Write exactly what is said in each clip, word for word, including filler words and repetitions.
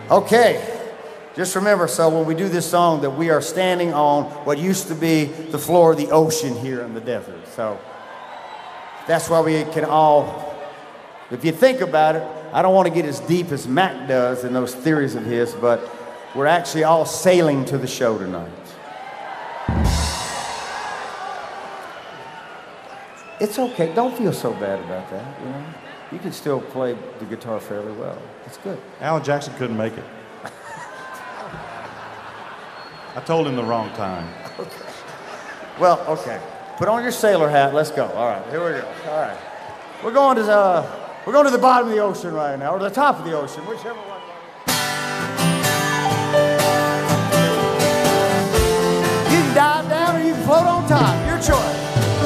Okay. Just remember, so when we do this song, that we are standing on what used to be the floor of the ocean here in the desert. So that's why we can all, if you think about it, I don't want to get as deep as Mac does in those theories of his, but we're actually all sailing to the show tonight. It's okay. Don't feel so bad about that, you know? You can still play the guitar fairly well. It's good. Alan Jackson couldn't make it. I told him the wrong time. Okay. Well, okay. Put on your sailor hat. Let's go. All right, here we go. All right. We're going to uh, we're going to the bottom of the ocean right now, or the top of the ocean, whichever one. You can dive down or you can float on top. Your choice.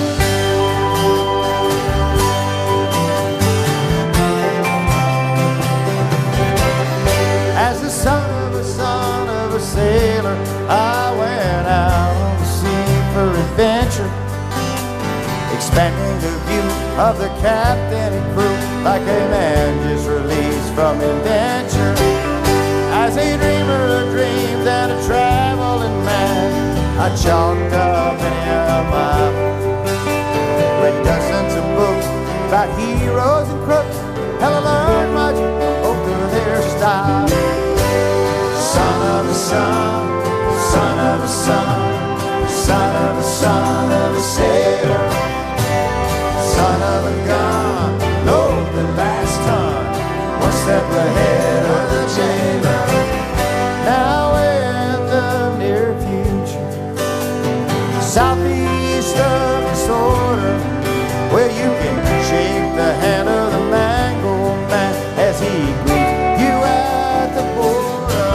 As the son of a son of a sailor, I went out on the sea for adventure, expanding the view of the captain and crew like a man just released from indenture. As a dreamer of dreams and a traveling man, I chalked up many a mile, read dozens of books about heroes and crooks. Hell, I learned much both through their style. Son of a son, son of a son, son of a son of a sailor, son of a gun, load the last ton, one step ahead of the jailer. Now in the near future, southeast of disorder, where you can shake the hand of the mango man as he greets you at the border.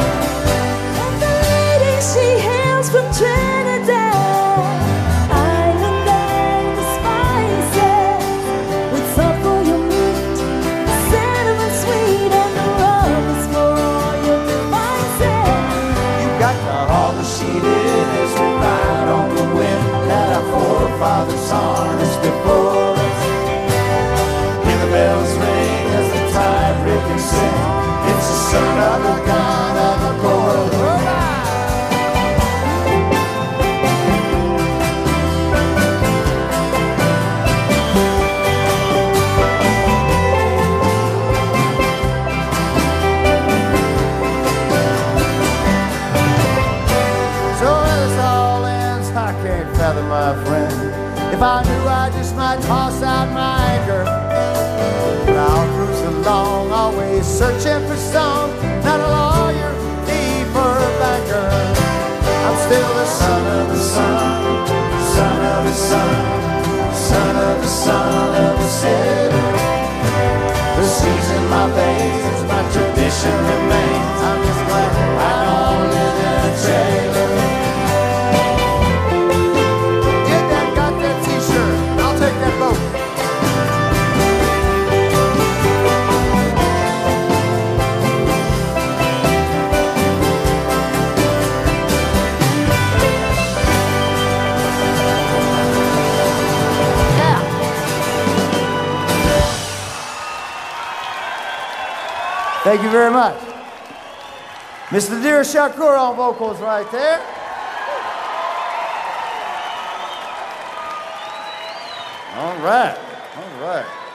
She hails from Trinidad, island and the spices, with salt for your meat, cinnamon sweet, and the rum is for all your devices. You got to haul the sheet in as we ride on the wind that our forefathers harnessed before us. Hear the bells ring as the tide ripping sing. It's the son of a gun of a corridor. My friend, if I knew, I just might toss out my anchor. But I'll cruise along, always searching for some, not a lawyer, thief, or a banker. I'm still the son of the son, son of the son, son of the son of the sailor. The seas in my veins, my tradition remains. I'm just glad I don't live in a trailer. Take that boat. Yeah. Thank you very much. Mister Nadir Shakur on vocals right there. All right, all right.